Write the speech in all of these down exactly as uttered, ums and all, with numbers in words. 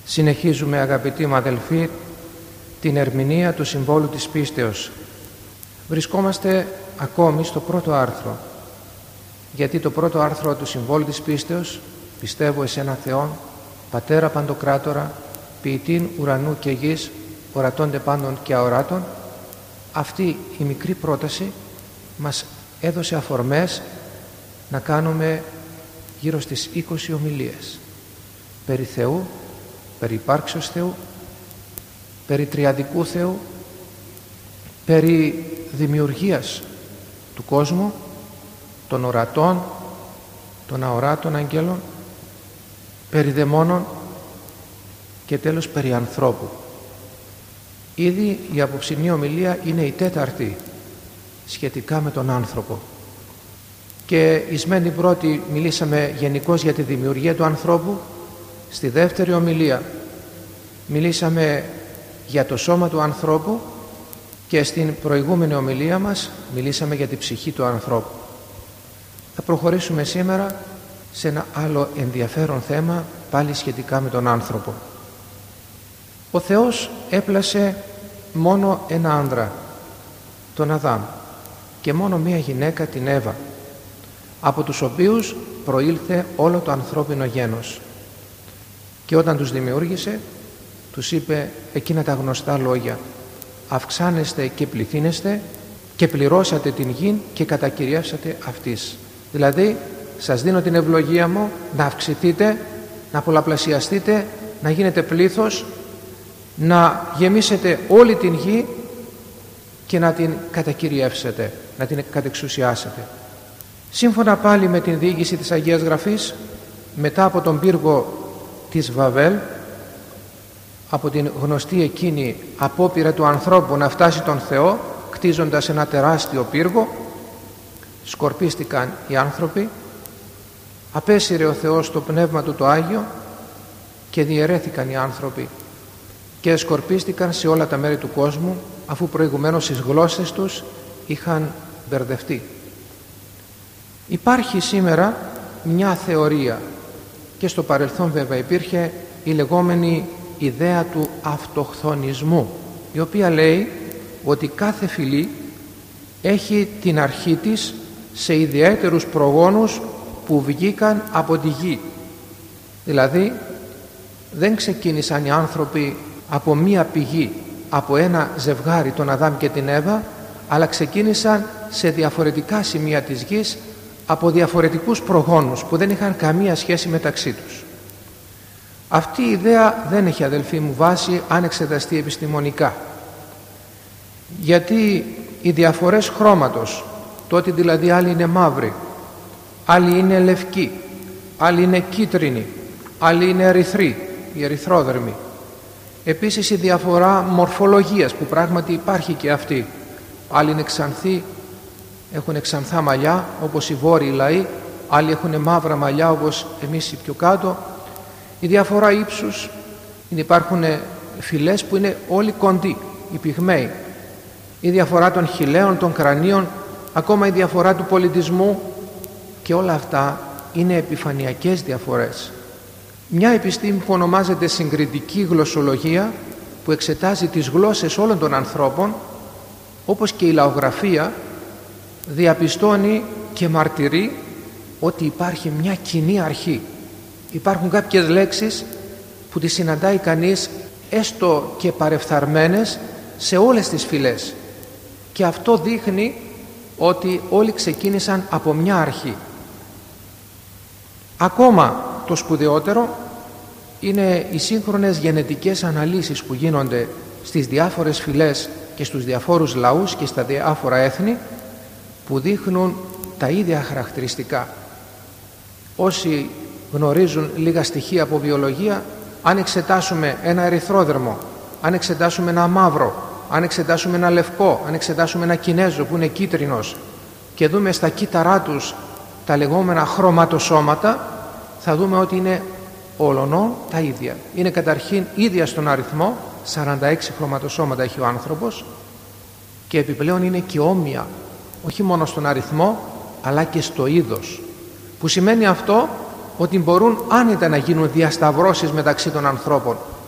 Συνεχίζουμε, αγαπητοί μου αδελφοί, την ερμηνεία του συμβόλου της πίστεως. Βρισκόμαστε ακόμη στο πρώτο άρθρο, γιατί το πρώτο άρθρο του συμβόλου της πίστεως, πιστεύω εις έναν Θεόν, Πατέρα Παντοκράτορα, ποιητήν ουρανού και γης, ορατώνται πάντων και αοράτων, αυτή η μικρή πρόταση μας έδωσε αφορμές να κάνουμε γύρω στις είκοσι ομιλίες περί Θεού, περί υπάρξεως Θεού, περί τριαδικού Θεού, περί δημιουργίας του κόσμου, των ορατών, των αοράτων αγγέλων, περί δαιμόνων και τέλος περί ανθρώπου. Ήδη η απόψινή ομιλία είναι η τέταρτη σχετικά με τον άνθρωπο. Και εις μεν την πρώτη μιλήσαμε γενικώς για τη δημιουργία του ανθρώπου, στη δεύτερη ομιλία μιλήσαμε για το σώμα του ανθρώπου και στην προηγούμενη ομιλία μας μιλήσαμε για την ψυχή του ανθρώπου. Θα προχωρήσουμε σήμερα σε ένα άλλο ενδιαφέρον θέμα, πάλι σχετικά με τον άνθρωπο. Ο Θεός έπλασε μόνο ένα άνδρα, τον Αδάμ, και μόνο μία γυναίκα, την Εύα, από τους οποίους προήλθε όλο το ανθρώπινο γένος. Και όταν τους δημιούργησε, τους είπε εκείνα τα γνωστά λόγια: αυξάνεστε και πληθύνεστε και πληρώσατε την γη και κατακυριεύσατε αυτής. Δηλαδή, σας δίνω την ευλογία μου να αυξηθείτε, να πολλαπλασιαστείτε, να γίνετε πλήθος, να γεμίσετε όλη την γη και να την κατακυριεύσετε, να την κατεξουσιάσετε. Σύμφωνα πάλι με την διοίκηση της Αγίας Γραφής, μετά από τον πύργο της Βαβέλ, από την γνωστή εκείνη απόπειρα του ανθρώπου να φτάσει τον Θεό, κτίζοντας ένα τεράστιο πύργο, σκορπίστηκαν οι άνθρωποι, απέσυρε ο Θεός το πνεύμα του το Άγιο και διαιρέθηκαν οι άνθρωποι και σκορπίστηκαν σε όλα τα μέρη του κόσμου, αφού προηγουμένως τις γλώσσες τους είχαν μπερδευτεί. Υπάρχει σήμερα μια θεωρία, και στο παρελθόν βέβαια υπήρχε, η λεγόμενη ιδέα του αυτοχθονισμού, η οποία λέει ότι κάθε φυλή έχει την αρχή της σε ιδιαίτερους προγόνους που βγήκαν από τη γη. Δηλαδή δεν ξεκίνησαν οι άνθρωποι από μία πηγή, από ένα ζευγάρι, τον Αδάμ και την Εύα, αλλά ξεκίνησαν σε διαφορετικά σημεία της γης από διαφορετικούς προγόνους που δεν είχαν καμία σχέση μεταξύ τους. Αυτή η ιδέα δεν έχει, αδελφοί μου, βάση αν εξεταστεί επιστημονικά, γιατί οι διαφορές χρώματος, το ότι δηλαδή άλλοι είναι μαύροι, άλλοι είναι λευκοί, άλλοι είναι κίτρινοι, άλλοι είναι ερυθροί, οι ερυθρόδερμοι, επίσης η διαφορά μορφολογίας που πράγματι υπάρχει και αυτή, άλλοι είναι ξανθοί, έχουν ξανθά μαλλιά όπως οι βόρειοι λαοί, άλλοι έχουν μαύρα μαλλιά όπως εμείς οι πιο κάτω, η διαφορά ύψους, υπάρχουν φυλές που είναι όλοι κοντοί, οι πυγμαίοι, η διαφορά των χιλαίων, των κρανίων, ακόμα η διαφορά του πολιτισμού, και όλα αυτά είναι επιφανειακές διαφορές. Μια επιστήμη που ονομάζεται συγκριτική γλωσσολογία, που εξετάζει τις γλώσσες όλων των ανθρώπων, όπως και η λαογραφία, διαπιστώνει και μαρτυρεί ότι υπάρχει μια κοινή αρχή. Υπάρχουν κάποιες λέξεις που τις συναντάει κανείς έστω και παρεφθαρμένες σε όλες τις φυλές, και αυτό δείχνει ότι όλοι ξεκίνησαν από μια αρχή. Ακόμα το σπουδαιότερο είναι οι σύγχρονες γενετικές αναλύσεις που γίνονται στις διάφορες φυλές και στους διαφόρους λαούς και στα διάφορα έθνη, που δείχνουν τα ίδια χαρακτηριστικά. Όσοι γνωρίζουν λίγα στοιχεία από βιολογία, αν εξετάσουμε ένα ερυθρόδερμο, αν εξετάσουμε ένα μαύρο, αν εξετάσουμε ένα λευκό, αν εξετάσουμε ένα Κινέζο που είναι κίτρινος και δούμε στα κύτταρά τους τα λεγόμενα χρωματοσώματα, θα δούμε ότι είναι ολονών τα ίδια. Είναι καταρχήν ίδια στον αριθμό, σαράντα έξι χρωματοσώματα έχει ο άνθρωπος, και επιπλέον είναι και όμοια, όχι μόνο στον αριθμό αλλά και στο είδος, που σημαίνει αυτό ότι μπορούν άνετα να γίνουν διασταυρώσεις μεταξύ των ανθρώπων.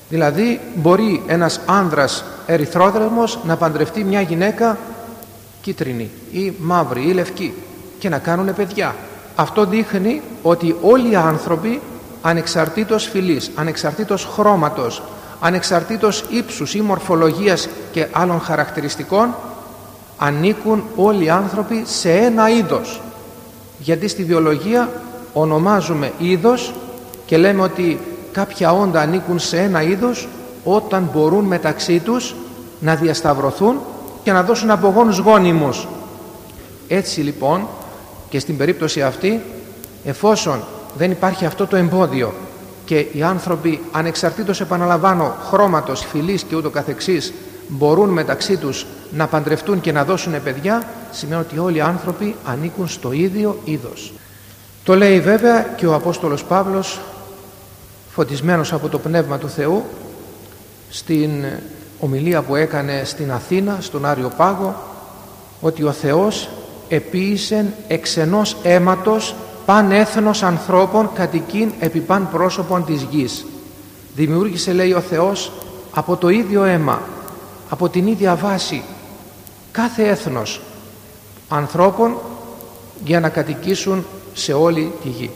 Δηλαδή μπορεί ένας άνδρας ερυθρόδρομος να παντρευτεί μια γυναίκα κίτρινη ή μαύρη ή λευκή και να κάνουν παιδιά. Αυτό δείχνει ότι όλοι οι άνθρωποι, ανεξαρτήτως φυλής, ανεξαρτήτως χρώματος, ανεξαρτήτως ύψους ή μορφολογίας και άλλων χαρακτηριστικών, ανήκουν όλοι οι άνθρωποι σε ένα είδος. Γιατί στη βιολογία ονομάζουμε είδος και λέμε ότι κάποια όντα ανήκουν σε ένα είδος όταν μπορούν μεταξύ τους να διασταυρωθούν και να δώσουν απογόνους γόνιμους. Έτσι λοιπόν και στην περίπτωση αυτή, εφόσον δεν υπάρχει αυτό το εμπόδιο και οι άνθρωποι ανεξαρτήτως, επαναλαμβάνω, χρώματος, φυλής και ούτω καθεξής, μπορούν μεταξύ τους να παντρευτούν και να δώσουν παιδιά, σημαίνει ότι όλοι οι άνθρωποι ανήκουν στο ίδιο είδος. Το λέει βέβαια και ο Απόστολος Παύλος, φωτισμένος από το Πνεύμα του Θεού, στην ομιλία που έκανε στην Αθήνα, στον Άριο Πάγο, ότι ο Θεός επίησεν εξ ενός αίματος παν έθνος ανθρώπων κατοικήν επί παν πρόσωπον της γης. Δημιούργησε, λέει, ο Θεός από το ίδιο αίμα, από την ίδια βάση, κάθε έθνος ανθρώπων για να κατοικήσουν σε όλη τη γη.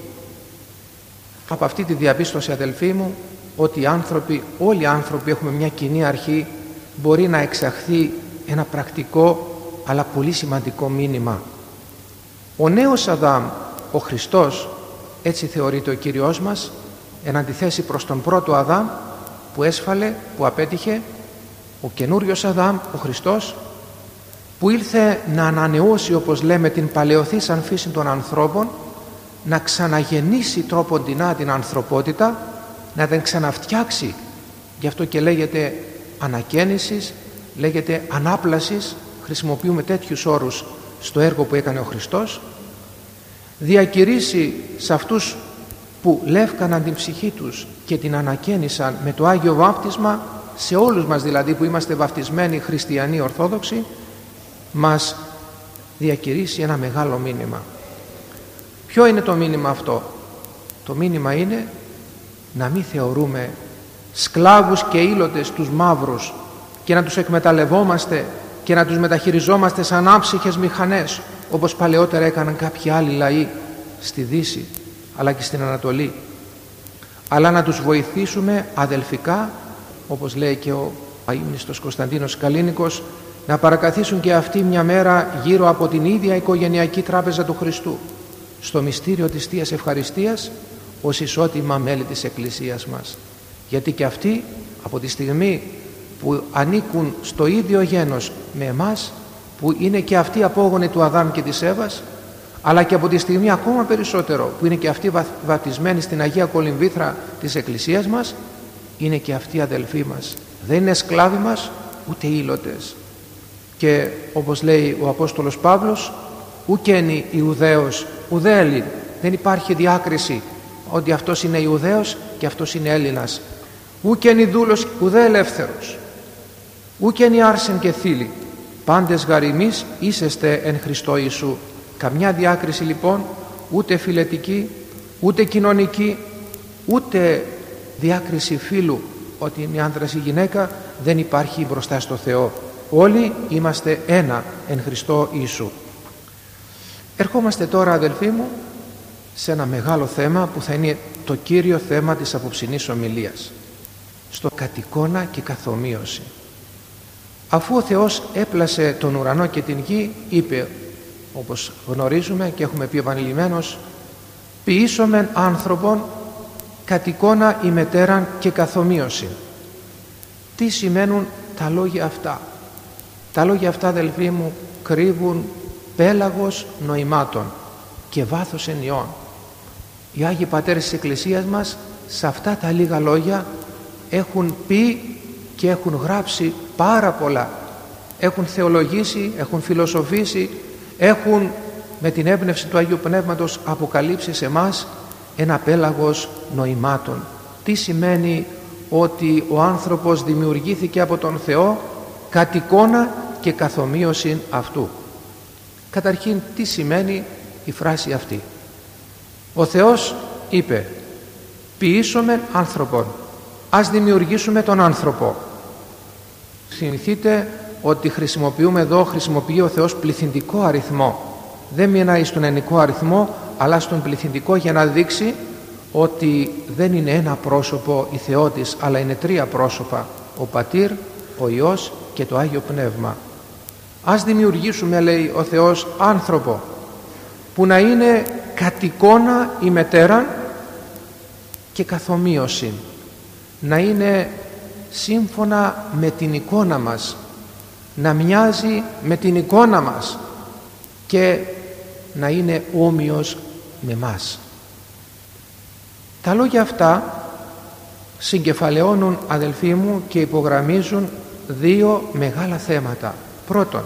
Από αυτή τη διαπίστωση, αδελφοί μου, ότι οι άνθρωποι, όλοι οι άνθρωποι έχουμε μια κοινή αρχή, μπορεί να εξαχθεί ένα πρακτικό αλλά πολύ σημαντικό μήνυμα. Ο νέος Αδάμ, ο Χριστός, έτσι θεωρείται ο Κύριος μας, εν αντιθέσει προς τον πρώτο Αδάμ που έσφαλε, που απέτυχε, ο καινούριος Αδάμ, ο Χριστός, που ήρθε να ανανεώσει, όπως λέμε, την παλαιοθήσαν φύση των ανθρώπων, να ξαναγεννήσει τρόποντινά την ανθρωπότητα, να την ξαναφτιάξει. Γι' αυτό και λέγεται ανακαίνησης, λέγεται ανάπλασης, χρησιμοποιούμε τέτοιους όρους στο έργο που έκανε ο Χριστός. Διακηρύσει σε αυτούς που λεύκαναν την ψυχή τους και την ανακαίνισαν με το Άγιο Βάπτισμα, σε όλους μας δηλαδή που είμαστε βαπτισμένοι χριστιανοί ορθόδοξοι, μας διακηρύσει ένα μεγάλο μήνυμα. Ποιο είναι το μήνυμα αυτό? Το μήνυμα είναι να μην θεωρούμε σκλάβους και ήλωτες τους μαύρους και να τους εκμεταλλευόμαστε και να τους μεταχειριζόμαστε σαν άψυχες μηχανές, όπως παλαιότερα έκαναν κάποιοι άλλοι λαοί στη Δύση αλλά και στην Ανατολή, αλλά να τους βοηθήσουμε αδελφικά, όπως λέει και ο αείμνηστος Κωνσταντίνος Καλίνικος, να παρακαθίσουν και αυτοί μια μέρα γύρω από την ίδια οικογενειακή τράπεζα του Χριστού, στο μυστήριο της Θείας Ευχαριστίας, ως ισότιμα μέλη της Εκκλησίας μας. Γιατί και αυτοί από τη στιγμή που ανήκουν στο ίδιο γένος με εμάς, που είναι και αυτοί απόγονοι του Αδάμ και της Εύας, αλλά και από τη στιγμή ακόμα περισσότερο που είναι και αυτοί βαπτισμένοι στην Αγία Κολυμβήθρα της Εκκλησίας μας, είναι και αυτοί αδελφοί μας. Δεν είναι σκλάβοι μας ούτε ήλωτες. Και όπως λέει ο Απόστολος Παύλος, ουκένει Ιουδαίος ουδέ Έλλην. Δεν υπάρχει διάκριση ότι αυτός είναι Ιουδαίος και αυτός είναι Έλληνας. Ουκένει δούλος ουδέ ελεύθερος. Ουκένει άρσεν και θήλη. Πάντες γαριμείς είσεστε εν Χριστώ Ιησού. Καμιά διάκριση λοιπόν, ούτε φιλετική, ούτε κοινωνική, ούτε διάκριση φύλου, ότι είναι άντρας ή γυναίκα, δεν υπάρχει μπροστά στο Θεό. Όλοι είμαστε ένα εν Χριστώ Ιησού. Ερχόμαστε τώρα, αδελφοί μου, σε ένα μεγάλο θέμα που θα είναι το κύριο θέμα της απόψινής ομιλίας, στο κατ' και καθομοίωση. Αφού ο Θεός έπλασε τον ουρανό και την γη, είπε, όπως γνωρίζουμε και έχουμε πει επανειλημμένως, ποιήσομεν άνθρωπον κατ' εικόνα ημετέραν και καθομοίωση. Τι σημαίνουν τα λόγια αυτά? Τα λόγια αυτά, αδελφοί μου, κρύβουν πέλαγος νοημάτων και βάθος ενιών. Οι Άγιοι Πατέρες της Εκκλησίας μας σε αυτά τα λίγα λόγια έχουν πει και έχουν γράψει πάρα πολλά. Έχουν θεολογήσει, έχουν φιλοσοφήσει, έχουν με την έμπνευση του Αγίου Πνεύματος αποκαλύψει σε μας ένα πέλαγος νοημάτων. Τι σημαίνει ότι ο άνθρωπος δημιουργήθηκε από τον Θεό κατ' εικόνα και καθομοίωση αυτού? Καταρχήν, τι σημαίνει η φράση αυτή? Ο Θεός είπε, ποιήσομεν άνθρωπον. Ας δημιουργήσουμε τον άνθρωπο. Θυμηθείτε ότι χρησιμοποιούμε εδώ, χρησιμοποιεί ο Θεός πληθυντικό αριθμό. Δεν μιλάει στον ενικό αριθμό, αλλά στον πληθυντικό, για να δείξει ότι δεν είναι ένα πρόσωπο η Θεότης, αλλά είναι τρία πρόσωπα: ο Πατήρ, ο Υιός και το Άγιο Πνεύμα. Ας δημιουργήσουμε, λέει ο Θεός, άνθρωπο που να είναι κατ' εικόνα ημετέραν και καθομοίωση, να είναι σύμφωνα με την εικόνα μας, να μοιάζει με την εικόνα μας και να είναι όμοιος με μας. Τα λόγια αυτά συγκεφαλαιώνουν, αδελφοί μου, και υπογραμμίζουν δύο μεγάλα θέματα. Πρώτον,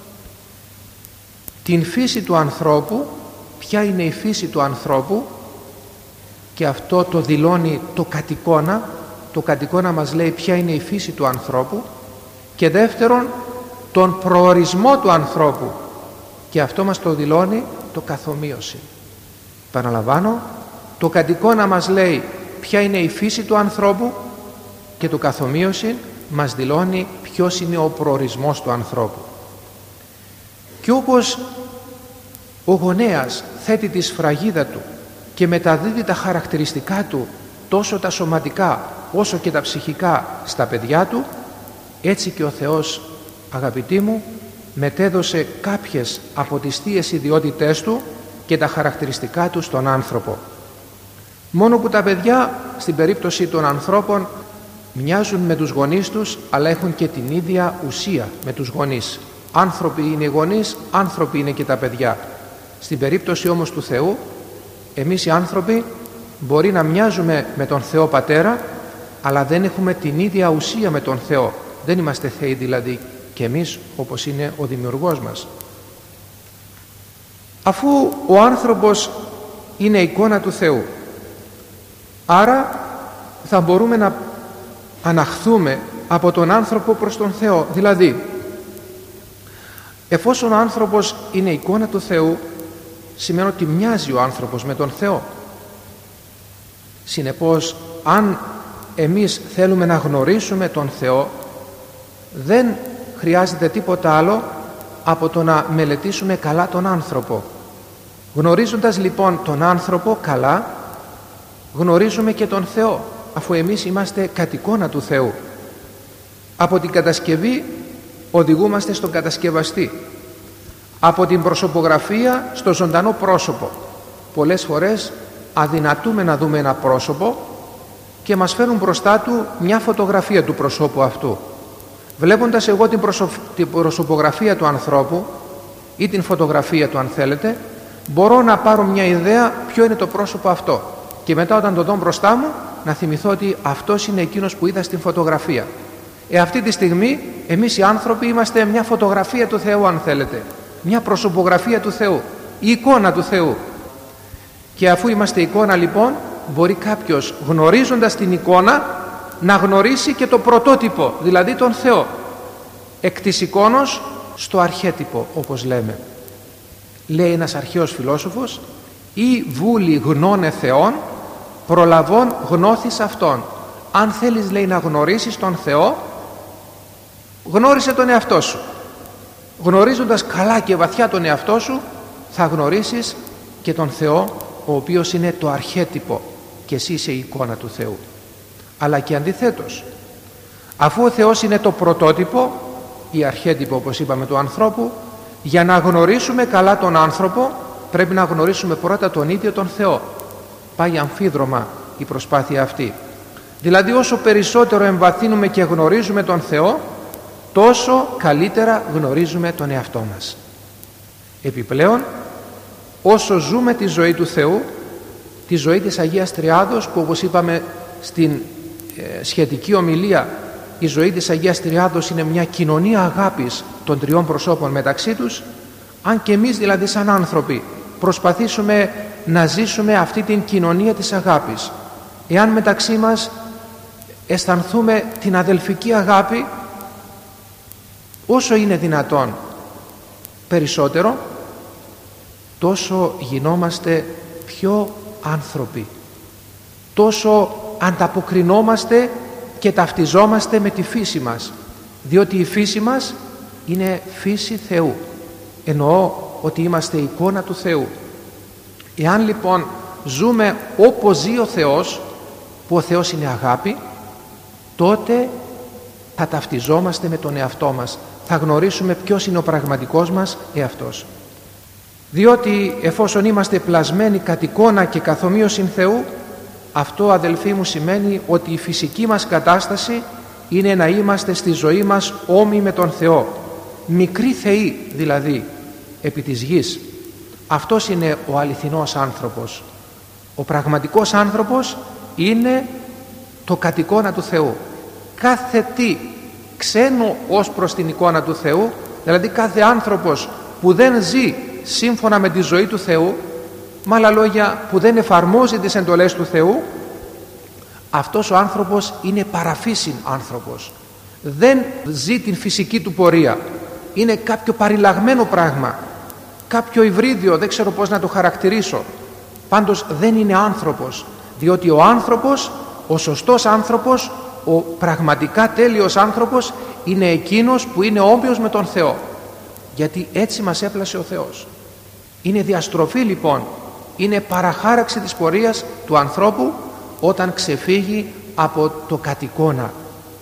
την φύση του ανθρώπου, ποια είναι η φύση του ανθρώπου, και αυτό το δηλώνει το κατ' εικόνα. Το κατ' εικόνα μας λέει ποια είναι η φύση του ανθρώπου. Και δεύτερον, τον προορισμό του ανθρώπου, και αυτό μας το δηλώνει το καθομοίωση. Παραλαμβάνω, το κατ' εικόνα μας λέει ποια είναι η φύση του ανθρώπου και το καθομοίωση μας δηλώνει ποιος είναι ο προορισμός του ανθρώπου. Και όπως ο γονέας θέτει τη σφραγίδα του και μεταδίδει τα χαρακτηριστικά του, τόσο τα σωματικά όσο και τα ψυχικά, στα παιδιά του, έτσι και ο Θεός, αγαπητοί μου, μετέδωσε κάποιες από τις θείες ιδιότητές του και τα χαρακτηριστικά του στον άνθρωπο. Μόνο που τα παιδιά, στην περίπτωση των ανθρώπων, μοιάζουν με τους γονείς τους, αλλά έχουν και την ίδια ουσία με τους γονείς. Άνθρωποι είναι οι γονείς, άνθρωποι είναι και τα παιδιά. Στην περίπτωση όμως του Θεού, εμείς οι άνθρωποι μπορεί να μοιάζουμε με τον Θεό Πατέρα, αλλά δεν έχουμε την ίδια ουσία με τον Θεό. Δεν είμαστε Θεοί δηλαδή και εμείς, όπως είναι ο Δημιουργός μας. Αφού ο άνθρωπος είναι εικόνα του Θεού, άρα θα μπορούμε να αναχθούμε από τον άνθρωπο προς τον Θεό. Δηλαδή, εφόσον ο άνθρωπος είναι εικόνα του Θεού, σημαίνει ότι μοιάζει ο άνθρωπος με τον Θεό. Συνεπώς, αν εμείς θέλουμε να γνωρίσουμε τον Θεό, δεν χρειάζεται τίποτα άλλο από το να μελετήσουμε καλά τον άνθρωπο. Γνωρίζοντας λοιπόν τον άνθρωπο καλά, γνωρίζουμε και τον Θεό, αφού εμείς είμαστε κατ' εικόνα του Θεού. Από την κατασκευή οδηγούμαστε στον κατασκευαστή, από την προσωπογραφία στο ζωντανό πρόσωπο. Πολλές φορές αδυνατούμε να δούμε ένα πρόσωπο και μας φέρουν μπροστά του μια φωτογραφία του προσώπου αυτού. Βλέποντας εγώ την, προσω... την προσωπογραφία του ανθρώπου ή την φωτογραφία του, αν θέλετε, μπορώ να πάρω μια ιδέα ποιο είναι το πρόσωπο αυτό, και μετά όταν το δω μπροστά μου να θυμηθώ ότι αυτός είναι εκείνος που είδα στην φωτογραφία. Ε, αυτή τη στιγμή εμείς οι άνθρωποι είμαστε μια φωτογραφία του Θεού, αν θέλετε, μια προσωπογραφία του Θεού, η εικόνα του Θεού. Και αφού είμαστε εικόνα λοιπόν, μπορεί κάποιος, γνωρίζοντας την εικόνα, να γνωρίσει και το πρωτότυπο, δηλαδή τον Θεό. Εκ της εικόνος στο αρχέτυπο, όπως λέμε. Λέει ένας αρχαίος φιλόσοφος, «Ή βούλη γνώνε Θεόν, προλαβών γνώθεις Αυτόν». Αν θέλεις, λέει, να γνωρίσεις τον Θεό, γνώρισε τον εαυτό σου. Γνωρίζοντας καλά και βαθιά τον εαυτό σου, θα γνωρίσεις και τον Θεό, ο οποίος είναι το αρχέτυπο και εσύ είσαι η εικόνα του Θεού. Αλλά και αντιθέτως, αφού ο Θεός είναι το πρωτότυπο ή αρχέτυπο, όπως είπαμε, του ανθρώπου, για να γνωρίσουμε καλά τον άνθρωπο πρέπει να γνωρίσουμε πρώτα τον ίδιο τον Θεό. Πάει αμφίδρομα η προσπάθεια αυτή. Δηλαδή, όσο περισσότερο εμβαθύνουμε και γνωρίζουμε τον Θεό, τόσο καλύτερα γνωρίζουμε τον εαυτό μας. Επιπλέον, όσο ζούμε τη ζωή του Θεού, τη ζωή της Αγίας Τριάδος, που όπως είπαμε στην ε, σχετική ομιλία, η ζωή της Αγίας Τριάδος είναι μια κοινωνία αγάπης των τριών προσώπων μεταξύ τους, αν και εμείς δηλαδή σαν άνθρωποι προσπαθήσουμε να ζήσουμε αυτή την κοινωνία της αγάπης, εάν μεταξύ μας αισθανθούμε την αδελφική αγάπη όσο είναι δυνατόν περισσότερο, τόσο γινόμαστε πιο άνθρωποι, τόσο ανταποκρινόμαστε και ταυτιζόμαστε με τη φύση μας, διότι η φύση μας είναι φύση Θεού. Εννοώ ότι είμαστε εικόνα του Θεού. Εάν λοιπόν ζούμε όπως ζει ο Θεός, που ο Θεός είναι αγάπη, τότε θα ταυτιζόμαστε με τον εαυτό μας, θα γνωρίσουμε ποιος είναι ο πραγματικός μας εαυτός. Διότι εφόσον είμαστε πλασμένοι κατ' εικόνα και καθ' ομοίωσιν Θεού, αυτό, αδελφοί μου, σημαίνει ότι η φυσική μας κατάσταση είναι να είμαστε στη ζωή μας όμοιοι με τον Θεό, μικροί θεοί δηλαδή επί της γης. Αυτός είναι ο αληθινός άνθρωπος. Ο πραγματικός άνθρωπος είναι το κατ' εικόνα του Θεού. Κάθε τι ξένο ως προς την εικόνα του Θεού, δηλαδή κάθε άνθρωπος που δεν ζει σύμφωνα με τη ζωή του Θεού, με άλλα λόγια που δεν εφαρμόζει τις εντολές του Θεού, αυτός ο άνθρωπος είναι παραφύσιν άνθρωπος. Δεν ζει την φυσική του πορεία. Είναι κάποιο παριλαγμένο πράγμα, κάποιο υβρίδιο, δεν ξέρω πώς να το χαρακτηρίσω. Πάντως δεν είναι άνθρωπος, διότι ο άνθρωπος, ο σωστός άνθρωπος, ο πραγματικά τέλειος άνθρωπος είναι εκείνος που είναι όμοιος με τον Θεό, γιατί έτσι μας έπλασε ο Θεός. Είναι διαστροφή λοιπόν, είναι παραχάραξη της πορείας του ανθρώπου όταν ξεφύγει από το κατ' εικόνα.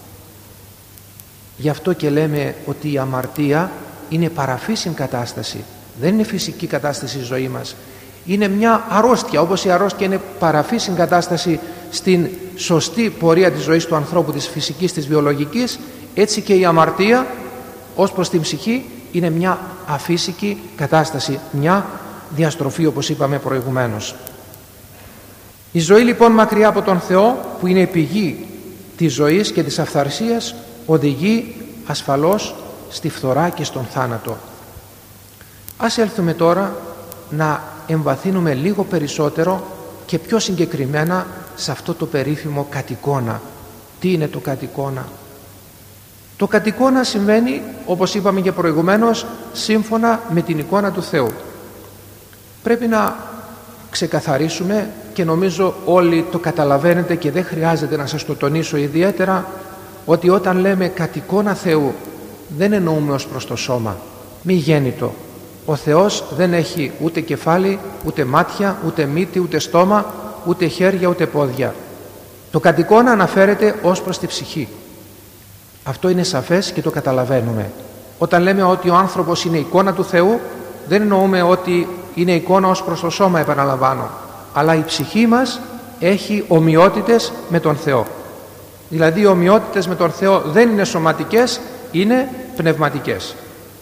Γι' αυτό και λέμε ότι η αμαρτία είναι παραφύσιν κατάσταση, δεν είναι φυσική κατάσταση η ζωή μας. Είναι μια αρρώστια, όπως η αρρώστια είναι παραφύσιν κατάσταση στην σωστή πορεία της ζωής του ανθρώπου, της φυσικής, της βιολογικής, έτσι και η αμαρτία ως προς την ψυχή είναι μια αφύσικη κατάσταση, μια διαστροφή, όπως είπαμε προηγουμένως. Η ζωή λοιπόν μακριά από τον Θεό, που είναι η πηγή της ζωής και της αυθαρσίας, οδηγεί ασφαλώς στη φθορά και στον θάνατο. Ας έλθουμε τώρα να εμβαθύνουμε λίγο περισσότερο και πιο συγκεκριμένα σε αυτό το περίφημο κατ' εικόνα. Τι είναι το κατ' εικόνα? Το κατ' εικόνα συμβαίνει, όπως είπαμε και προηγουμένως, σύμφωνα με την εικόνα του Θεού. Πρέπει να ξεκαθαρίσουμε, και νομίζω όλοι το καταλαβαίνετε και δεν χρειάζεται να σας το τονίσω ιδιαίτερα, ότι όταν λέμε κατ' εικόνα Θεού δεν εννοούμε ως προς το σώμα, μη γέννητο. Ο Θεός δεν έχει ούτε κεφάλι, ούτε μάτια, ούτε μύτη, ούτε στόμα, ούτε χέρια, ούτε πόδια. Το κατ' εικόνα αναφέρεται ως προς τη ψυχή. Αυτό είναι σαφές και το καταλαβαίνουμε. Όταν λέμε ότι ο άνθρωπος είναι εικόνα του Θεού, δεν εννοούμε ότι είναι εικόνα ως προς το σώμα, επαναλαμβάνω, αλλά η ψυχή μας έχει ομοιότητες με τον Θεό. Δηλαδή οι ομοιότητες με τον Θεό δεν είναι σωματικές, είναι πνευματικές.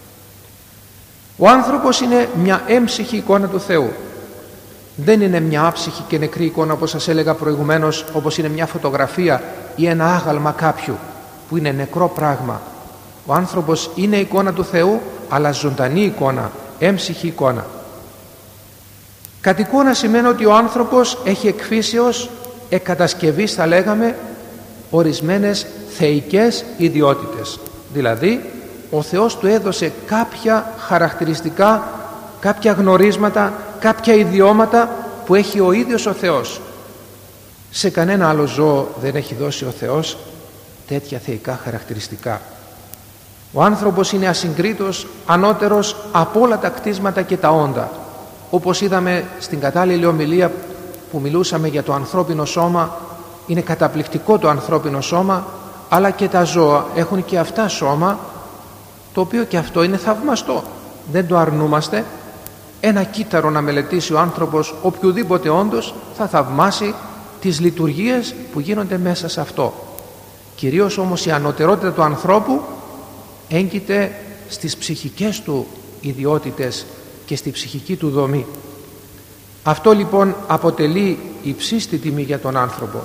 Ο άνθρωπος είναι μια έμψυχη εικόνα του Θεού. Δεν είναι μια άψυχη και νεκρή εικόνα, όπως σας έλεγα προηγουμένως, όπως είναι μια φωτογραφία ή ένα άγαλμα κάποιου που είναι νεκρό πράγμα. Ο άνθρωπος είναι εικόνα του Θεού, αλλά ζωντανή εικόνα, έμψυχη εικόνα. Κατ' εικόνα σημαίνει ότι ο άνθρωπος έχει εκφύσεως, εκατασκευής θα λέγαμε, ορισμένες θεϊκές ιδιότητες. Δηλαδή ο Θεός του έδωσε κάποια χαρακτηριστικά, κάποια γνωρίσματα, κάποια ιδιώματα που έχει ο ίδιος ο Θεός. Σε κανένα άλλο ζώο δεν έχει δώσει ο Θεός τέτοια θεϊκά χαρακτηριστικά. Ο άνθρωπος είναι ασυγκρίτως ανώτερος από όλα τα κτίσματα και τα όντα. Όπως είδαμε στην κατάλληλη ομιλία που μιλούσαμε για το ανθρώπινο σώμα, είναι καταπληκτικό το ανθρώπινο σώμα, αλλά και τα ζώα έχουν και αυτά σώμα, το οποίο και αυτό είναι θαυμαστό. Δεν το αρνούμαστε. Ένα κύτταρο να μελετήσει ο άνθρωπος οποιοδήποτε όντως, θα θαυμάσει τις λειτουργίες που γίνονται μέσα σε αυτό. Κυρίως όμως η ανωτερότητα του ανθρώπου έγκυται στις ψυχικές του ιδιότητες και στη ψυχική του δομή. Αυτό λοιπόν αποτελεί υψίστη τιμή για τον άνθρωπο.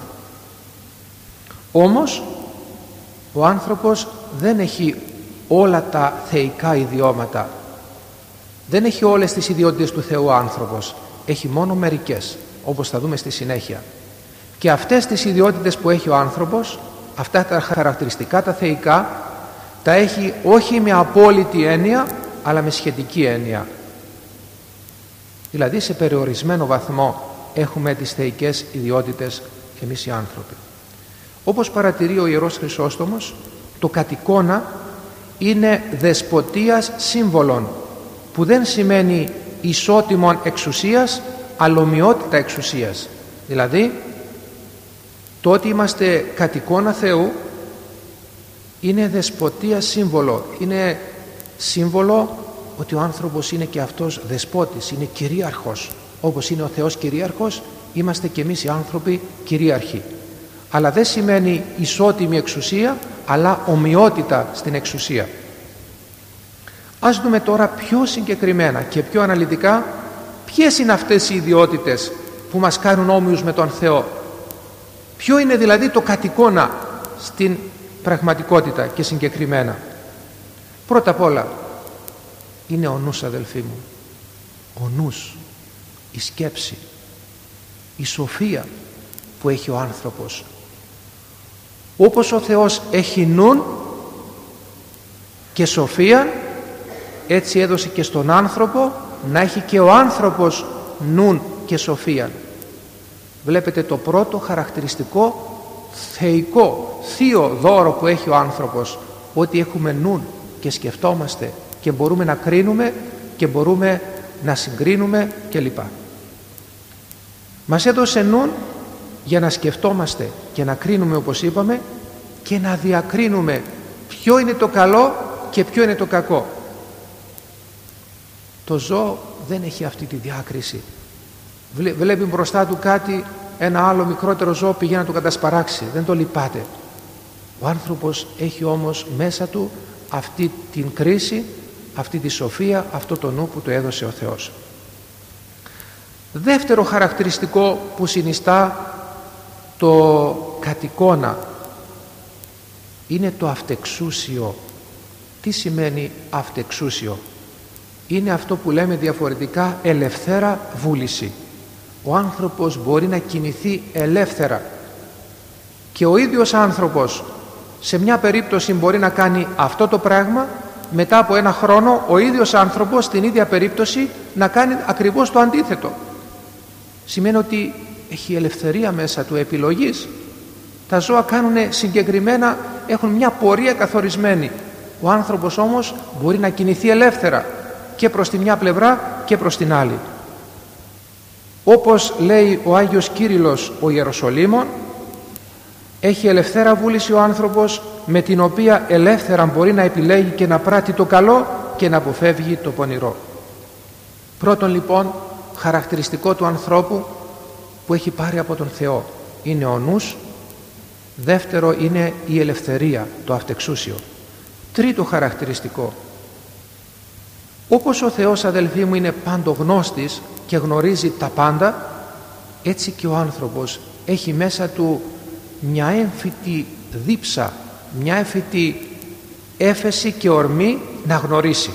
Όμως ο άνθρωπος δεν έχει όλα τα θεϊκά ιδιώματα. Δεν έχει όλες τις ιδιότητες του Θεού ο άνθρωπος. Έχει μόνο μερικές, όπως θα δούμε στη συνέχεια. Και αυτές τις ιδιότητες που έχει ο άνθρωπος, αυτά τα χαρακτηριστικά, τα θεϊκά, τα έχει όχι με απόλυτη έννοια, αλλά με σχετική έννοια. Δηλαδή σε περιορισμένο βαθμό έχουμε τις θεϊκές ιδιότητες εμείς οι άνθρωποι. Όπως παρατηρεί ο Ιερός Χρυσόστομος, το κατ' εικόνα είναι δεσποτείας σύμβολων, που δεν σημαίνει ισότιμον εξουσίας, αλλά ομοιότητα εξουσίας. Δηλαδή, το ότι είμαστε κατ' εικόνα Θεού είναι δεσποτεία σύμβολο. Είναι σύμβολο ότι ο άνθρωπος είναι και αυτός δεσπότης, είναι κυρίαρχος. Όπως είναι ο Θεός κυρίαρχος, είμαστε και εμείς οι άνθρωποι κυρίαρχοι. Αλλά δεν σημαίνει ισότιμη εξουσία, αλλά ομοιότητα στην εξουσία. Ας δούμε τώρα πιο συγκεκριμένα και πιο αναλυτικά ποιες είναι αυτές οι ιδιότητες που μας κάνουν όμοιους με τον Θεό. Ποιο είναι δηλαδή το κατ' εικόνα στην πραγματικότητα και συγκεκριμένα. Πρώτα απ' όλα είναι ο νους, αδελφοί μου. Ο νους, η σκέψη, η σοφία που έχει ο άνθρωπος. Όπως ο Θεός έχει νουν και σοφία, έτσι έδωσε και στον άνθρωπο να έχει και ο άνθρωπος νουν και σοφία. Βλέπετε το πρώτο χαρακτηριστικό θεϊκό, θείο δώρο που έχει ο άνθρωπος, ότι έχουμε νουν και σκεφτόμαστε και μπορούμε να κρίνουμε και μπορούμε να συγκρίνουμε κλπ. Μας έδωσε νουν για να σκεφτόμαστε και να κρίνουμε, όπως είπαμε, και να διακρίνουμε ποιο είναι το καλό και ποιο είναι το κακό. Το ζώο δεν έχει αυτή τη διάκριση. Βλέπει μπροστά του κάτι, ένα άλλο μικρότερο ζώο, πηγαίνει να το κατασπαράξει, δεν το λυπάται. Ο άνθρωπος έχει όμως μέσα του αυτή την κρίση, αυτή τη σοφία, αυτό το νου που του έδωσε ο Θεός. Δεύτερο χαρακτηριστικό που συνιστά το κατ' εικόνα είναι το αυτεξούσιο. Τι σημαίνει αυτεξούσιο? Είναι αυτό που λέμε διαφορετικά ελευθέρα βούληση. Ο άνθρωπος μπορεί να κινηθεί ελεύθερα και ο ίδιος άνθρωπος σε μια περίπτωση μπορεί να κάνει αυτό το πράγμα, μετά από ένα χρόνο ο ίδιος άνθρωπος στην ίδια περίπτωση να κάνει ακριβώς το αντίθετο. Σημαίνει ότι έχει ελευθερία μέσα του επιλογής. Τα ζώα κάνουν συγκεκριμένα, έχουν μια πορεία καθορισμένη. Ο άνθρωπος όμως μπορεί να κινηθεί ελεύθερα και προς τη μια πλευρά και προς την άλλη. Όπως λέει ο Άγιος Κύριλλος ο Ιεροσολύμων, έχει ελευθέρα βούληση ο άνθρωπος, με την οποία ελεύθερα μπορεί να επιλέγει και να πράττει το καλό και να αποφεύγει το πονηρό. Πρώτον λοιπόν χαρακτηριστικό του ανθρώπου που έχει πάρει από τον Θεό είναι ο νους. Δεύτερο είναι η ελευθερία, το αυτεξούσιο. Τρίτο χαρακτηριστικό, όπως ο Θεός, αδελφοί μου, είναι παντογνώστης και γνωρίζει τα πάντα, έτσι και ο άνθρωπος έχει μέσα του μια έμφυτη δίψα, μια έμφυτη έφεση και ορμή να γνωρίσει.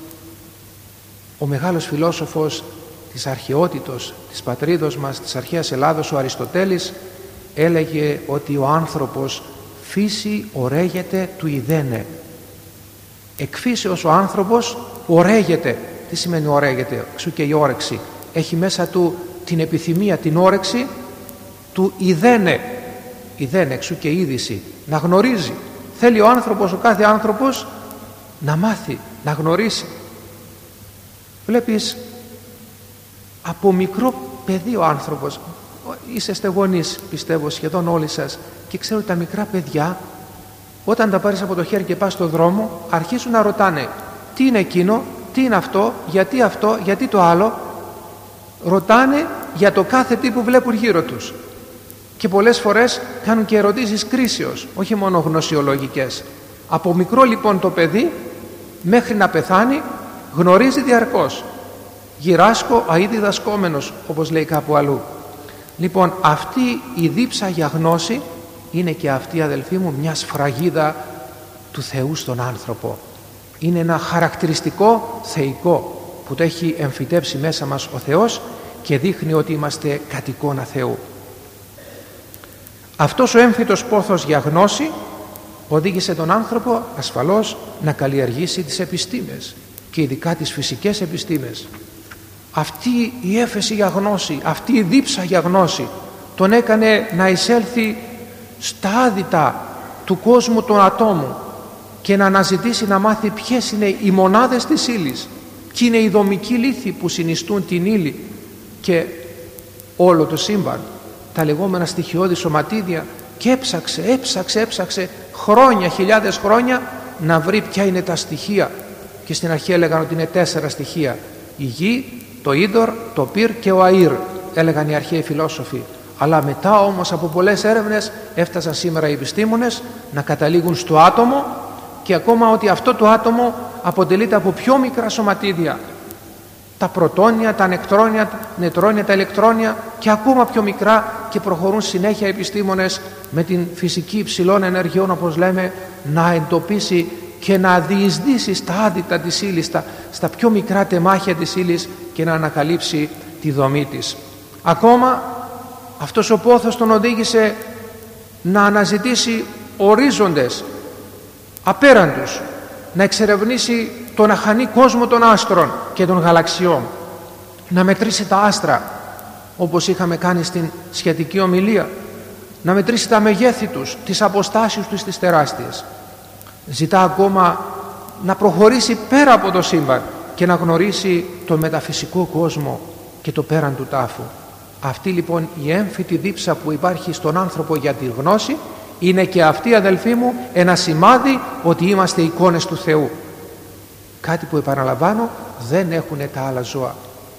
Ο μεγάλος φιλόσοφος της αρχαιότητος, της πατρίδος μας, της αρχαίας Ελλάδος, ο Αριστοτέλης, έλεγε ότι ο άνθρωπος φύση ορέγεται του ιδένε. Εκφύσεως ο άνθρωπος ορέγεται. Τι σημαίνει ορέγεται? Εξού και η όρεξη. Έχει μέσα του την επιθυμία, την όρεξη του ιδένε. Ιδένε, εξού και είδηση. Να γνωρίζει. Θέλει ο άνθρωπος, ο κάθε άνθρωπος, να μάθει, να γνωρίσει. Βλέπεις, από μικρό παιδί ο άνθρωπος, είσαστε γονείς, πιστεύω σχεδόν όλοι σας, και ξέρω ότι τα μικρά παιδιά, όταν τα πάρεις από το χέρι και πας στον δρόμο, αρχίζουν να ρωτάνε τι είναι εκείνο, τι είναι αυτό, γιατί αυτό, γιατί το άλλο. Ρωτάνε για το κάθε τι που βλέπουν γύρω τους. Και πολλές φορές κάνουν και ερωτήσεις κρίσεως, όχι μόνο γνωσιολογικές. Από μικρό λοιπόν το παιδί, μέχρι να πεθάνει, γνωρίζει διαρκώς. Γυράσκω αεί διδασκόμενος, όπως λέει κάπου αλλού. Λοιπόν, αυτή η δίψα για γνώση είναι και αυτή, αδελφοί μου, μια σφραγίδα του Θεού στον άνθρωπο. Είναι ένα χαρακτηριστικό θεϊκό που το έχει εμφυτεύσει μέσα μας ο Θεός και δείχνει ότι είμαστε κατ' εικόνα Θεού. Αυτός ο έμφυτος πόθος για γνώση οδήγησε τον άνθρωπο ασφαλώς να καλλιεργήσει τις επιστήμες και ειδικά τις φυσικές επιστήμες. Αυτή η έφεση για γνώση, αυτή η δίψα για γνώση τον έκανε να εισέλθει στα άδυτα του κόσμου των ατόμων και να αναζητήσει να μάθει ποιες είναι οι μονάδες της ύλης, ποιοι είναι οι δομικοί λίθοι που συνιστούν την ύλη και όλο το σύμπαν, τα λεγόμενα στοιχειώδη σωματίδια, και έψαξε, έψαξε, έψαξε χρόνια, χιλιάδες χρόνια να βρει ποια είναι τα στοιχεία. Και στην αρχή έλεγαν ότι είναι τέσσερα στοιχεία: η γη, το είδωρ, το πυρ και ο αήρ, έλεγαν οι αρχαίοι φιλόσοφοι. Αλλά μετά όμως από πολλές έρευνες έφτασαν σήμερα οι επιστήμονες να καταλήγουν στο άτομο, και ακόμα ότι αυτό το άτομο αποτελείται από πιο μικρά σωματίδια, τα πρωτόνια, τα νεκτρόνια, τα νετρόνια, τα ηλεκτρόνια, και ακόμα πιο μικρά, και προχωρούν συνέχεια οι επιστήμονες με την φυσική υψηλών ενεργειών, όπως λέμε, να εντοπίσει και να διεισδύσει στα άδυτα της ύλης, στα, στα πιο μικρά τεμάχια της ύλης, και να ανακαλύψει τη δομή της. Ακόμα αυτός ο πόθος τον οδήγησε να αναζητήσει ορίζοντες απέραντους, να εξερευνήσει τον αχανή κόσμο των άστρων και των γαλαξιών, να μετρήσει τα άστρα, όπως είχαμε κάνει στην σχετική ομιλία, να μετρήσει τα μεγέθη τους, τις αποστάσεις τους στις τεράστιες. Ζητά ακόμα να προχωρήσει πέρα από το σύμπαν και να γνωρίσει τον μεταφυσικό κόσμο και το πέραν του τάφου. Αυτή λοιπόν η έμφυτη δίψα που υπάρχει στον άνθρωπο για τη γνώση είναι και αυτή, αδελφοί μου, ένα σημάδι ότι είμαστε εικόνες του Θεού. Κάτι που, επαναλαμβάνω, δεν έχουν τα άλλα ζώα.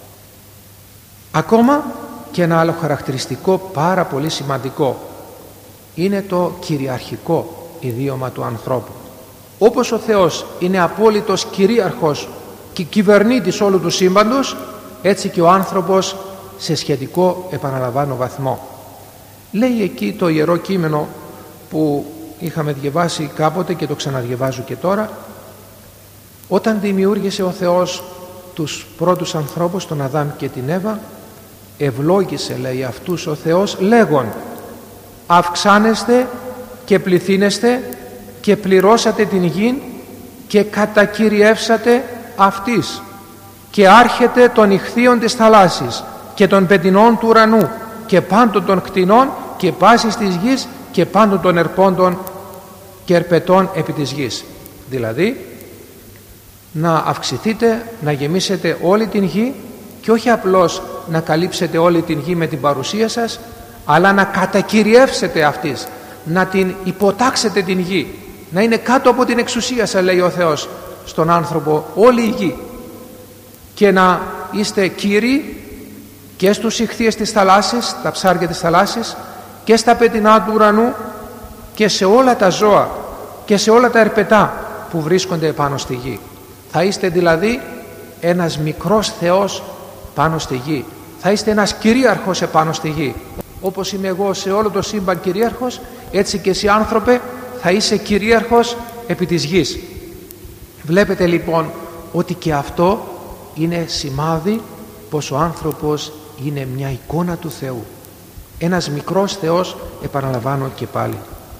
Ακόμα και ένα άλλο χαρακτηριστικό πάρα πολύ σημαντικό είναι το κυριαρχικό ιδίωμα του ανθρώπου. Όπως ο Θεός είναι απόλυτος κυρίαρχος και κυβερνήτης όλου του σύμπαντος, έτσι και ο άνθρωπος σε σχετικό, επαναλαμβάνω, βαθμό. Λέει εκεί το Ιερό Κείμενο που είχαμε διαβάσει κάποτε και το ξαναδιαβάζω και τώρα: όταν δημιούργησε ο Θεός τους πρώτους ανθρώπους, τον Αδάμ και την Εύα, ευλόγησε, λέει, αυτούς ο Θεός λέγον: αυξάνεστε και πληθύνεστε και πληρώσατε την γη και κατακυριεύσατε αυτής, και άρχεται των ηχθείων της θαλάσσης και των πετεινών του ουρανού και πάντων των κτηνών και πάσης της γης και πάντων των ερπόντων και ερπετών επί της γης. Δηλαδή να αυξηθείτε, να γεμίσετε όλη την γη, και όχι απλώς να καλύψετε όλη την γη με την παρουσία σας, αλλά να κατακυριεύσετε αυτής, να την υποτάξετε την γη, να είναι κάτω από την εξουσία σας, λέει ο Θεός, στον άνθρωπο όλη η γη, και να είστε κύριοι και στους ηχθείες της θαλάσσης, τα ψάρια της θαλάσσης, και στα πετεινά του ουρανού και σε όλα τα ζώα και σε όλα τα ερπετά που βρίσκονται επάνω στη γη. Θα είστε δηλαδή ένας μικρός Θεός πάνω στη γη. Θα είστε ένας κυρίαρχος επάνω στη γη. Όπως είμαι εγώ σε όλο το σύμπαν κυρίαρχος, έτσι και εσύ, άνθρωπε, θα είσαι κυρίαρχος επί της γης. Βλέπετε λοιπόν ότι και αυτό είναι σημάδι πως ο άνθρωπος είναι μια εικόνα του Θεού. Ένας μικρός Θεός, επαναλαμβάνω και πάλι.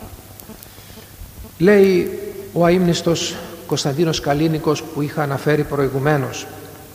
Λέει ο αείμνηστος Κωνσταντίνος Καλίνικος που είχα αναφέρει προηγουμένως: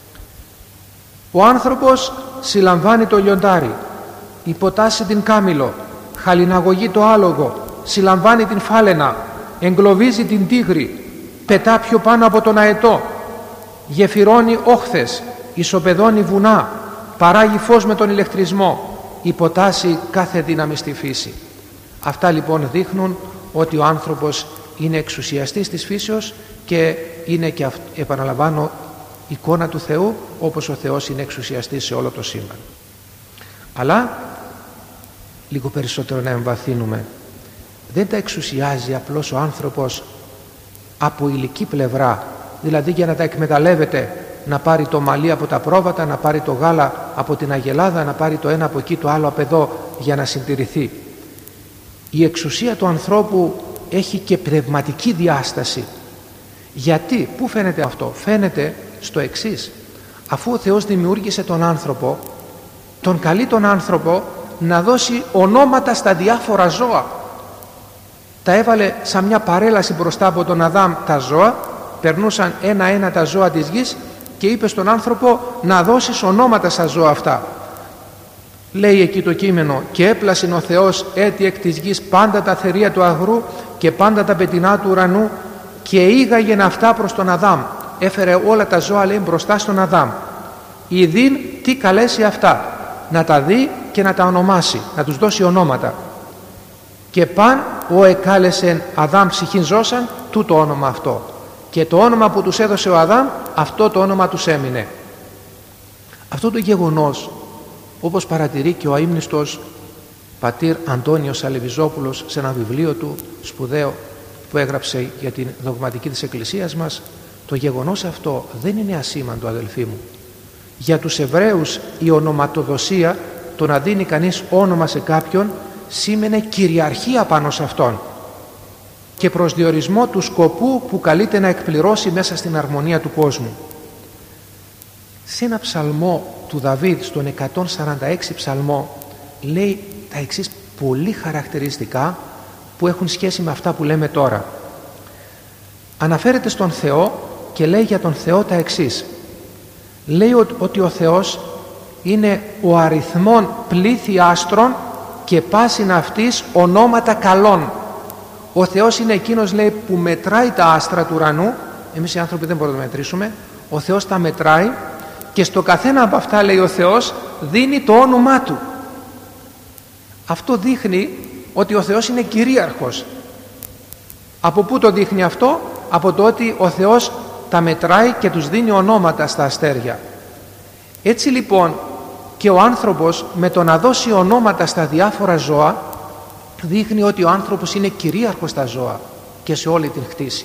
ο άνθρωπος συλλαμβάνει το λιοντάρι, υποτάσσει την κάμιλο, χαλιναγωγεί το άλογο, συλλαμβάνει την φάλαινα, εγκλωβίζει την τίγρη, πετά πιο πάνω από τον αετό, γεφυρώνει όχθες, ισοπεδώνει βουνά, παράγει φως με τον ηλεκτρισμό, υποτάσσει κάθε δύναμη στη φύση. Αυτά λοιπόν δείχνουν ότι ο άνθρωπος είναι εξουσιαστής της φύσεως και είναι και, επαναλαμβάνω, εικόνα του Θεού, όπως ο Θεός είναι εξουσιαστής σε όλο το σύμπαν. Αλλά λίγο περισσότερο να εμβαθύνουμε. Δεν τα εξουσιάζει απλώς ο άνθρωπος από υλική πλευρά, δηλαδή για να τα εκμεταλλεύεται, να πάρει το μαλλί από τα πρόβατα, να πάρει το γάλα από την αγελάδα, να πάρει το ένα από εκεί, το άλλο από εδώ, για να συντηρηθεί. Η εξουσία του ανθρώπου έχει και πνευματική διάσταση. Γιατί, πού φαίνεται αυτό? Φαίνεται στο εξής: αφού ο Θεός δημιούργησε τον άνθρωπο, τον καλεί τον άνθρωπο να δώσει ονόματα στα διάφορα ζώα. Τα έβαλε σαν μια παρέλαση μπροστά από τον Αδάμ τα ζώα, περνούσαν ένα-ένα τα ζώα της γης και είπε στον άνθρωπο να δώσεις ονόματα στα ζώα αυτά. Λέει εκεί το κείμενο: «Και έπλασεν ο Θεός έτη εκ της γης πάντα τα θερία του αγρού και πάντα τα πετεινά του ουρανού και ήγαγεν αυτά προς τον Αδάμ». Έφερε όλα τα ζώα, λέει, μπροστά στον Αδάμ. Ιδίν τι καλέσει αυτά, να τα δει και να τα ονομάσει, να τους δώσει ονόματα. Και παν ο εκάλεσεν Αδάμ ψυχήν ζώσαν, τούτο όνομα αυτό. Και το όνομα που τους έδωσε ο Αδάμ, αυτό το όνομα τους έμεινε. Αυτό το γεγονός, όπως παρατηρεί και ο αείμνηστος πατήρ Αντώνιος Αλεβιζόπουλος σε ένα βιβλίο του σπουδαίο που έγραψε για την δογματική της Εκκλησίας μας, το γεγονός αυτό δεν είναι ασήμαντο, αδελφοί μου. Για τους Εβραίους η ονοματοδοσία, το να δίνει κανείς όνομα σε κάποιον, σήμαινε κυριαρχία πάνω σε αυτόν και προσδιορισμό του σκοπού που καλείται να εκπληρώσει μέσα στην αρμονία του κόσμου. Σε ένα ψαλμό του Δαβίδ, στον εκατόν σαράντα έξι ψαλμό, λέει τα εξής πολύ χαρακτηριστικά που έχουν σχέση με αυτά που λέμε τώρα. Αναφέρεται στον Θεό και λέει για τον Θεό τα εξής. Λέει ότι ο Θεός είναι ο αριθμόν πλήθη άστρων και πάσιν αυτής ονόματα καλών. Ο Θεός είναι εκείνος, λέει, που μετράει τα άστρα του ουρανού. Εμείς οι άνθρωποι δεν μπορούμε να τα μετρήσουμε. Ο Θεός τα μετράει και στο καθένα από αυτά, λέει, ο Θεός δίνει το όνομά Του. Αυτό δείχνει ότι ο Θεός είναι κυρίαρχος. Από πού το δείχνει αυτό? Από το ότι ο Θεός τα μετράει και τους δίνει ονόματα στα αστέρια. Έτσι λοιπόν και ο άνθρωπος με το να δώσει ονόματα στα διάφορα ζώα δείχνει ότι ο άνθρωπος είναι κυρίαρχος στα ζώα και σε όλη την κτήση.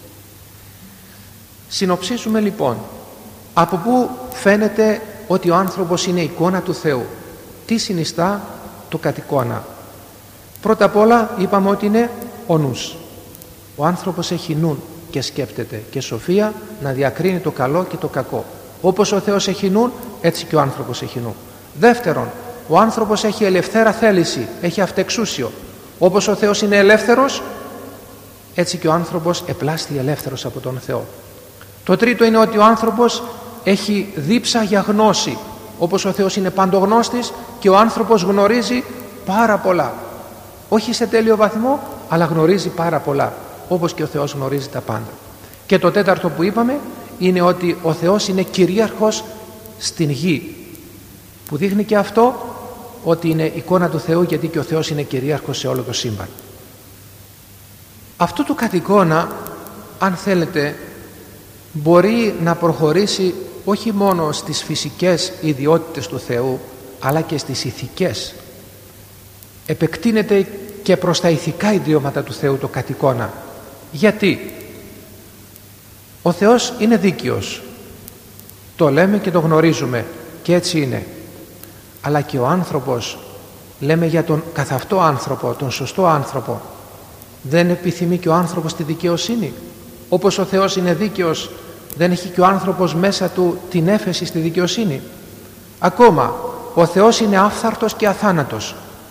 Συνοψίζουμε λοιπόν από πού φαίνεται ότι ο άνθρωπος είναι εικόνα του Θεού. Τι συνιστά το κατ' εικόνα? Πρώτα απ' όλα είπαμε ότι είναι ο νους. Ο άνθρωπος έχει νου και σκέπτεται και σοφία να διακρίνει το καλό και το κακό. Όπως ο Θεός έχει νου, έτσι και ο άνθρωπος έχει νου. Δεύτερον, ο άνθρωπος έχει ελευθέρα θέληση, έχει αυτεξούσιο. Όπως ο Θεός είναι ελεύθερος, έτσι και ο άνθρωπος επλάστη ελεύθερος από τον Θεό. Το τρίτο είναι ότι ο άνθρωπος έχει δίψα για γνώση. Όπως ο Θεός είναι παντογνώστης και ο άνθρωπος γνωρίζει πάρα πολλά. Όχι σε τέλειο βαθμό, αλλά γνωρίζει πάρα πολλά. Όπως και ο Θεός γνωρίζει τα πάντα. Και το τέταρτο που είπαμε είναι ότι ο Θεός είναι κυρίαρχος στην γη, που δείχνει και αυτό ότι είναι εικόνα του Θεού, γιατί και ο Θεός είναι κυρίαρχος σε όλο το σύμπαν. Αυτό το κατ' εικόνα, αν θέλετε, μπορεί να προχωρήσει όχι μόνο στις φυσικές ιδιότητες του Θεού, αλλά και στις ηθικές. Επεκτείνεται και προς τα ηθικά ιδιώματα του Θεού το κατ' εικόνα. Γιατί? Ο Θεός είναι δίκαιος. Το λέμε και το γνωρίζουμε και έτσι είναι. Αλλά και ο άνθρωπος, λέμε για τον καθ' αυτό άνθρωπο, τον σωστό άνθρωπο, δεν επιθυμεί και ο άνθρωπος τη δικαιοσύνη? Όπως ο Θεός είναι δίκαιος, δεν έχει και ο άνθρωπος μέσα του την έφεση στη δικαιοσύνη? Ακόμα, ο Θεός είναι άφθαρτος και αθάνατος.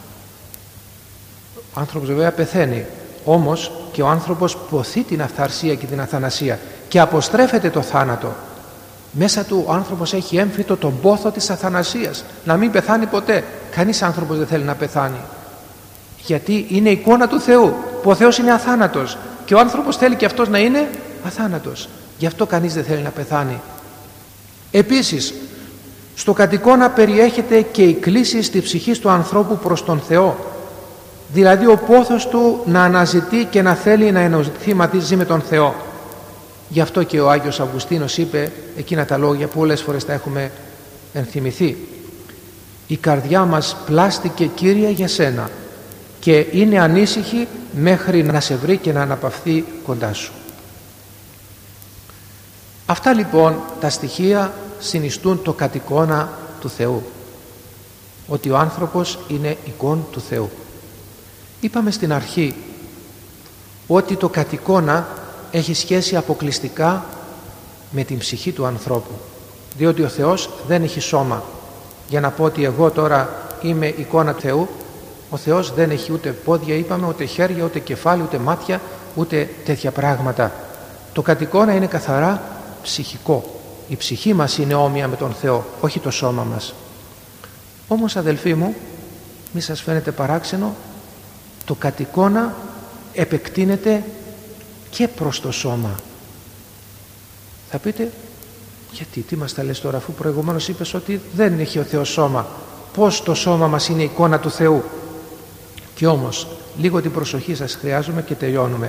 Ο άνθρωπος βέβαια πεθαίνει, όμως και ο άνθρωπος ποθεί την αυθαρσία και την αθανασία και αποστρέφεται το θάνατο. Μέσα του ο άνθρωπος έχει έμφυτο τον πόθο της αθανασίας, να μην πεθάνει ποτέ. Κανείς άνθρωπος δεν θέλει να πεθάνει, γιατί είναι εικόνα του Θεού, που ο Θεός είναι αθάνατος και ο άνθρωπος θέλει και αυτός να είναι αθάνατος. Γι' αυτό κανείς δεν θέλει να πεθάνει. Επίσης, στο κατ' εικόνα περιέχεται και η κλίση στη ψυχή του ανθρώπου προς τον Θεό, δηλαδή ο πόθος του να αναζητεί και να θέλει να ενωθεί μαζί με τον Θεό. Γι' αυτό και ο Άγιος Αυγουστίνος είπε εκείνα τα λόγια που πολλές φορές τα έχουμε ενθυμηθεί. Η καρδιά μας πλάστηκε, Κύριε, για Σένα και είναι ανήσυχη μέχρι να σε βρει και να αναπαυθεί κοντά Σου. Αυτά λοιπόν τα στοιχεία συνιστούν το κατ' εικόνα του Θεού, ότι ο άνθρωπος είναι εικόν του Θεού. Είπαμε στην αρχή ότι το κατ' εικόνα έχει σχέση αποκλειστικά με την ψυχή του ανθρώπου, διότι ο Θεός δεν έχει σώμα. Για να πω ότι εγώ τώρα είμαι εικόνα του Θεού, ο Θεός δεν έχει ούτε πόδια, είπαμε, ούτε χέρια, ούτε κεφάλι, ούτε μάτια, ούτε τέτοια πράγματα. Το κατ' εικόνα είναι καθαρά ψυχικό. Η ψυχή μας είναι όμοια με τον Θεό, όχι το σώμα μας. Όμως αδελφοί μου, μη σας φαίνεται παράξενο, το κατ' εικόνα επεκτείνεται και προς το σώμα. Θα πείτε, γιατί, τι μας τα λες τώρα, αφού προηγουμένως είπες ότι δεν έχει ο Θεός σώμα, πώς το σώμα μας είναι εικόνα του Θεού? Και όμως λίγο την προσοχή σας χρειάζομαι και τελειώνουμε.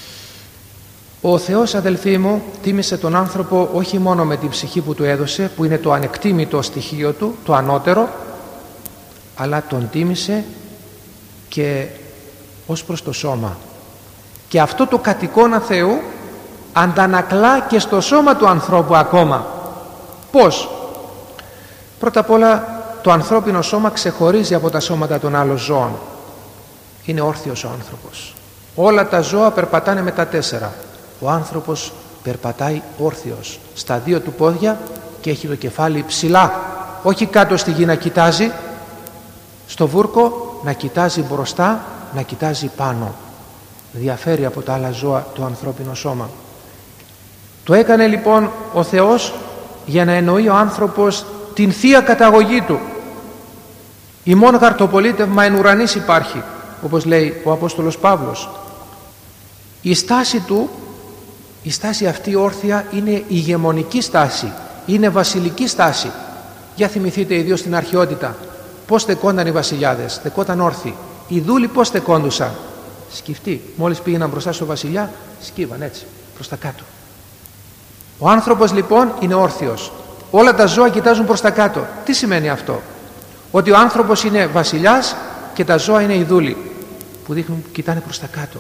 Ο Θεός, αδελφοί μου, τίμησε τον άνθρωπο όχι μόνο με την ψυχή που του έδωσε, που είναι το ανεκτήμητο στοιχείο του, το ανώτερο, αλλά τον τίμησε και ως προς το σώμα. Και αυτό το κατ' εικόνα Θεού αντανακλά και στο σώμα του ανθρώπου ακόμα. Πώς? Πρώτα απ' όλα, το ανθρώπινο σώμα ξεχωρίζει από τα σώματα των άλλων ζώων. Είναι όρθιος ο άνθρωπος. Όλα τα ζώα περπατάνε με τα τέσσερα. Ο άνθρωπος περπατάει όρθιος στα δύο του πόδια και έχει το κεφάλι ψηλά, όχι κάτω στη γη να κοιτάζει, στο βούρκο να κοιτάζει μπροστά, να κοιτάζει πάνω. Διαφέρει από τα άλλα ζώα το ανθρώπινο σώμα. Το έκανε λοιπόν ο Θεός για να εννοεί ο άνθρωπος την θεία καταγωγή του. «Ημών γαρ το πολίτευμα εν ουρανής υπάρχει», όπως λέει ο Απόστολος Παύλος. Η στάση του, η στάση αυτή όρθια, είναι ηγεμονική στάση, είναι βασιλική στάση. Για θυμηθείτε ιδίως στην αρχαιότητα, πώς στεκόνταν οι βασιλιάδες? Στεκόταν όρθιοι. Οι δούλοι πώς στεκόντουσαν? Σκυφτοί. Μόλις πήγαιναν μπροστά στο βασιλιά, σκύβαν έτσι προς τα κάτω. Ο άνθρωπος λοιπόν είναι όρθιος. Όλα τα ζώα κοιτάζουν προς τα κάτω. Τι σημαίνει αυτό? Ότι ο άνθρωπος είναι βασιλιάς και τα ζώα είναι οι δούλοι που δείχνουν, κοιτάνε προς τα κάτω.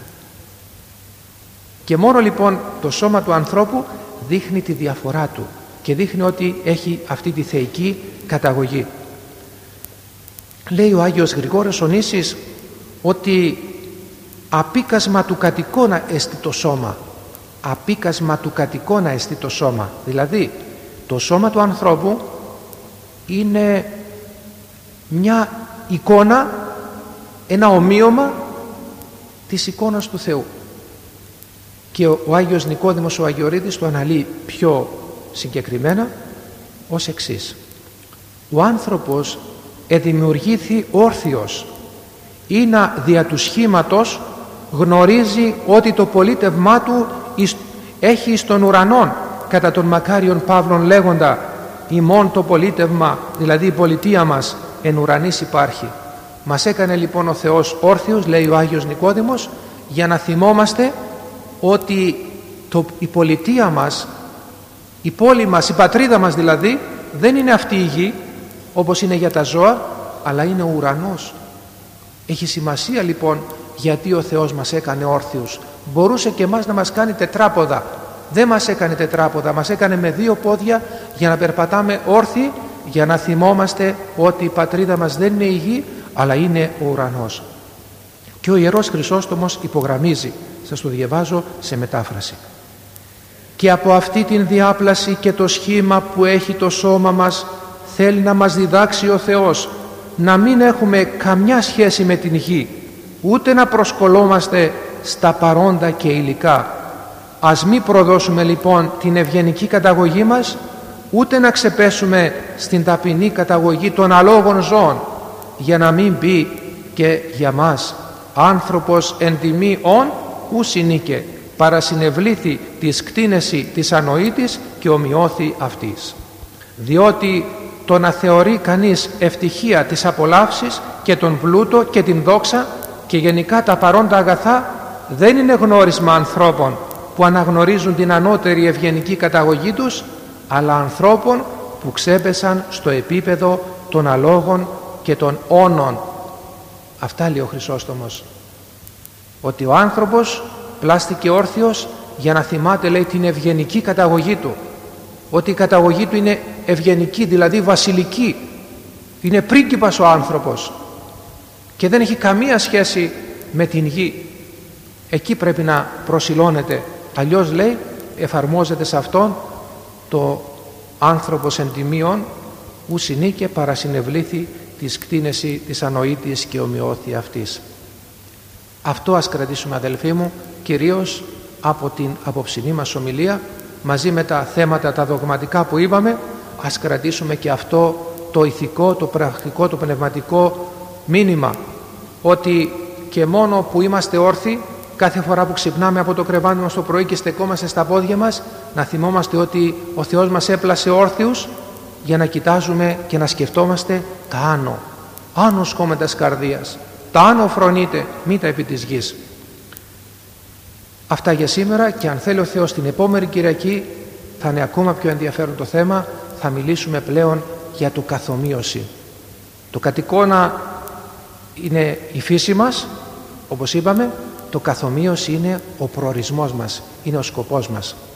Και μόνο λοιπόν το σώμα του ανθρώπου δείχνει τη διαφορά του και δείχνει ότι έχει αυτή τη θεϊκή καταγωγή. Λέει ο Άγιος Γρηγόριος ο Νήσης ότι απίκασμα του κατ' εικόνα εστι το σώμα. Απίκασμα του κατ' εικόνα εστι το σώμα. Δηλαδή το σώμα του ανθρώπου είναι μια εικόνα, ένα ομοίωμα της εικόνας του Θεού. Και ο, ο Άγιος Νικόδημος ο Αγιορείτης το αναλύει πιο συγκεκριμένα ως εξής: ο άνθρωπος εδημιουργήθη όρθιος ή να δια του σχήματος γνωρίζει ότι το πολίτευμά του έχει εις των ουρανών, κατά τον μακάριον Παύλον λέγοντα «ημών το πολίτευμα», δηλαδή η πολιτεία μας, εν ουρανής υπάρχει. Μας έκανε λοιπόν ο Θεός όρθιος, λέει ο Άγιος Νικόδημος, για να θυμόμαστε ότι το, η πολιτεία μας, η πόλη μας, η πατρίδα μας δηλαδή, δεν είναι αυτή η γη όπως είναι για τα ζώα, αλλά είναι ο ουρανός. Έχει σημασία λοιπόν γιατί ο Θεός μας έκανε όρθιους. Μπορούσε και εμάς να μας κάνει τετράποδα. Δεν μας έκανε τετράποδα, μας έκανε με δύο πόδια για να περπατάμε όρθιοι, για να θυμόμαστε ότι η πατρίδα μας δεν είναι η γη, αλλά είναι ο ουρανός. Και ο Ιερός Χρυσόστομος υπογραμμίζει, σας το διαβάζω σε μετάφραση: «Και από αυτή την διάπλαση και το σχήμα που έχει το σώμα μας θέλει να μας διδάξει ο Θεός να μην έχουμε καμιά σχέση με την γη, ούτε να προσκολόμαστε στα παρόντα και υλικά. Ας μη προδώσουμε λοιπόν την ευγενική καταγωγή μας, ούτε να ξεπέσουμε στην ταπεινή καταγωγή των αλόγων ζώων, για να μην πει και για μας άνθρωπος εν τιμή ον ου συνήκε, παρασυνευλήθη της κτίνεση της ανοήτης και ομοιώθη αυτής». Διότι το να θεωρεί κανείς ευτυχία της απολαύσης και τον πλούτο και την δόξα και γενικά τα παρόντα αγαθά δεν είναι γνώρισμα ανθρώπων που αναγνωρίζουν την ανώτερη ευγενική καταγωγή τους, αλλά ανθρώπων που ξέπεσαν στο επίπεδο των αλόγων και των όνων. Αυτά λέει ο Χρυσόστομος, ότι ο άνθρωπος πλάστηκε όρθιος για να θυμάται, λέει, την ευγενική καταγωγή του, ότι η καταγωγή του είναι ευγενική, δηλαδή βασιλική, είναι πρίγκιπας ο άνθρωπος και δεν έχει καμία σχέση με την γη. Εκεί πρέπει να προσιλώνεται, αλλιώς, λέει, εφαρμόζεται σε αυτόν το άνθρωπος εν τιμίον ου συνήκε, παρασυνευλήθη της κτίνεση της ανοήτης και ομοιώθη αυτής. Αυτό ας κρατήσουμε, αδελφοί μου, κυρίως από την απόψινή μας ομιλία, μαζί με τα θέματα τα δογματικά που είπαμε. Ας κρατήσουμε και αυτό το ηθικό, το πρακτικό, το πνευματικό μήνυμα, ότι και μόνο που είμαστε όρθιοι, κάθε φορά που ξυπνάμε από το κρεβάτι μας το πρωί και στεκόμαστε στα πόδια μας, να θυμόμαστε ότι ο Θεός μας έπλασε όρθιους για να κοιτάζουμε και να σκεφτόμαστε τα άνω. Άνω σκόμετας καρδίας. Τα άνω φρονείτε, μη τα επί της γης. Αυτά για σήμερα, και αν θέλει ο Θεός την επόμενη Κυριακή θα είναι ακόμα πιο ενδιαφέρον το θέμα. Θα μιλήσουμε πλέον για το καθομοίωση. Το κατ' εικόνα είναι η φύση μας, όπως είπαμε. Το καθομοίωση είναι ο προορισμός μας, είναι ο σκοπός μας.